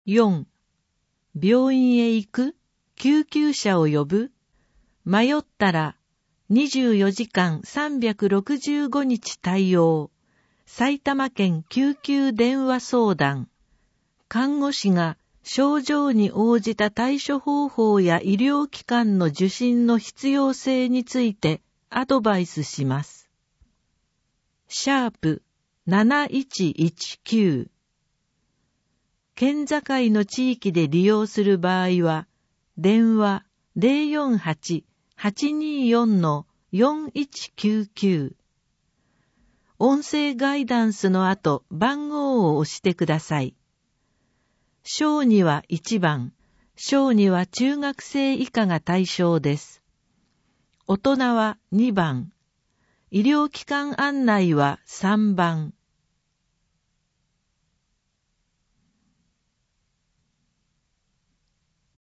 4. 病院へ行く？救急車を呼ぶ？迷ったら24時間365日対応。埼玉県救急電話相談。看護師が症状に応じた対処方法や医療機関の受診の必要性についてアドバイスします。#7119 県境の地域で利用する場合は、電話 048-824-4199 音声ガイダンスの後、番号を押してください。小児は1番、小児は中学生以下が対象です。大人は2番、医療機関案内は3番。